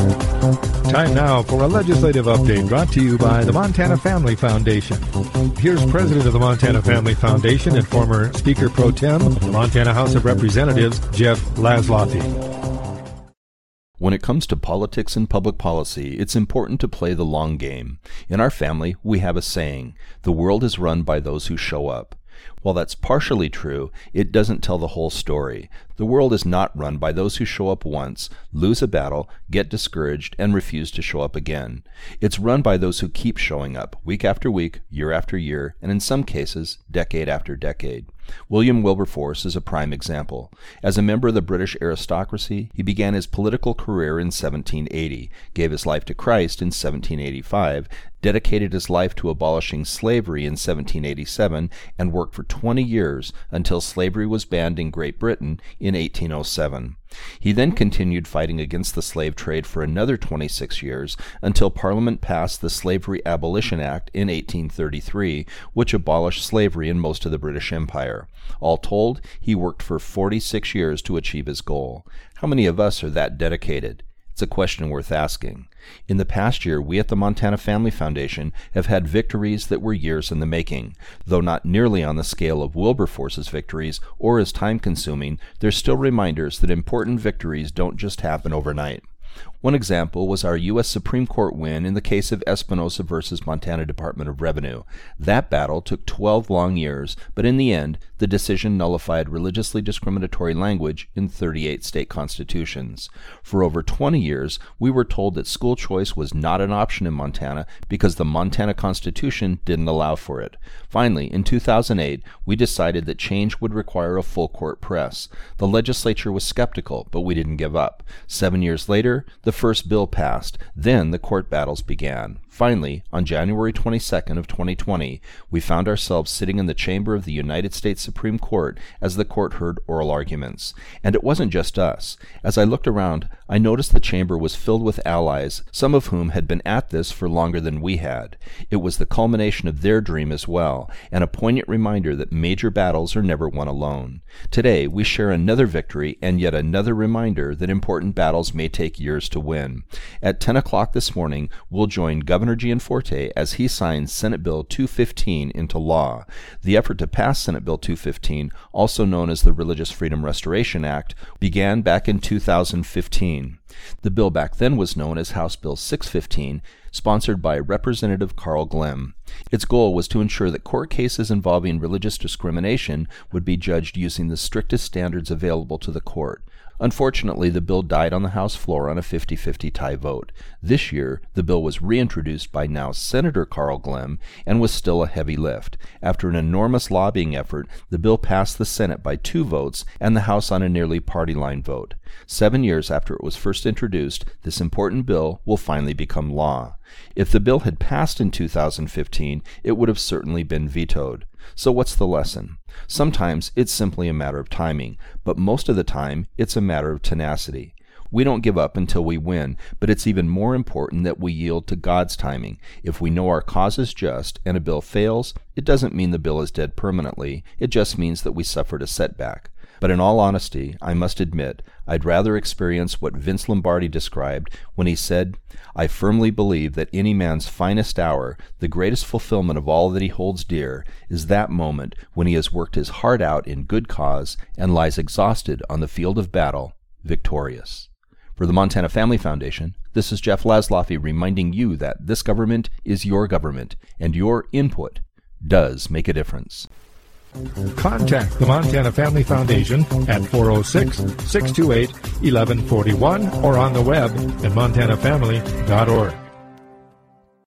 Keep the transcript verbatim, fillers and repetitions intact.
Time now for a legislative update brought to you by the Montana Family Foundation. Here's President of the Montana Family Foundation and former Speaker Pro Tem, the Montana House of Representatives, Jeff Laszloffy. When it comes to politics and public policy, it's important to play the long game. In our family, we have a saying, the world is run by those who show up. While that's partially true, it doesn't tell the whole story. The world is not run by those who show up once, lose a battle, get discouraged, and refuse to show up again. It's run by those who keep showing up, week after week, year after year, and in some cases, decade after decade. William Wilberforce is a prime example. As a member of the British aristocracy, he began his political career in seventeen eighty, gave his life to Christ in seventeen eighty-five, dedicated his life to abolishing slavery in seventeen eighty-seven, and worked for twenty years until slavery was banned in Great Britain in eighteen oh seven. He then continued fighting against the slave trade for another twenty-six years until Parliament passed the Slavery Abolition Act in eighteen thirty-three, which abolished slavery in most of the British Empire. All told, he worked for forty-six years to achieve his goal. How many of us are that dedicated? It's a question worth asking. In the past year, we at the Montana Family Foundation have had victories that were years in the making. Though not nearly on the scale of Wilberforce's victories or as time-consuming, they're still reminders that important victories don't just happen overnight. One example was our U S Supreme Court win in the case of Espinosa versus Montana Department of Revenue. That battle took twelve long years, but in the end, the decision nullified religiously discriminatory language in thirty-eight state constitutions. For over twenty years, we were told that school choice was not an option in Montana because the Montana Constitution didn't allow for it. Finally, in two thousand eight, we decided that change would require a full court press. The legislature was skeptical, but we didn't give up. Seven years later, the first bill passed. Then the court battles began. Finally, on January twenty-second of twenty twenty, we found ourselves sitting in the chamber of the United States Supreme Court as the court heard oral arguments. And it wasn't just us. As I looked around, I noticed the chamber was filled with allies, some of whom had been at this for longer than we had. It was the culmination of their dream as well, and a poignant reminder that major battles are never won alone. Today, we share another victory and yet another reminder that important battles may take years to win. At ten o'clock this morning, we'll join Governor Gianforte as he signs Senate Bill two fifteen into law. The effort to pass Senate Bill two fifteen, also known as the Religious Freedom Restoration Act, began back in two thousand fifteen. The bill back then was known as House Bill six fifteen, sponsored by Representative Carl Glemm. Its goal was to ensure that court cases involving religious discrimination would be judged using the strictest standards available to the court. Unfortunately, the bill died on the House floor on a fifty-fifty tie vote. This year, the bill was reintroduced by now Senator Carl Glemm and was still a heavy lift. After an enormous lobbying effort, the bill passed the Senate by two votes and the House on a nearly party-line vote. Seven years after it was first introduced, this important bill will finally become law. If the bill had passed in two thousand fifteen, it would have certainly been vetoed. So what's the lesson? Sometimes it's simply a matter of timing, but most of the time it's a matter of tenacity. We don't give up until we win, but it's even more important that we yield to God's timing. If we know our cause is just and a bill fails, it doesn't mean the bill is dead permanently. It just means that we suffered a setback. But in all honesty, I must admit, I'd rather experience what Vince Lombardi described when he said, "I firmly believe that any man's finest hour, the greatest fulfillment of all that he holds dear, is that moment when he has worked his heart out in good cause and lies exhausted on the field of battle, victorious." For the Montana Family Foundation, this is Jeff Laszloffy reminding you that this government is your government, and your input does make a difference. Contact the Montana Family Foundation at four oh six, six two eight, one one four one or on the web at montana family dot org.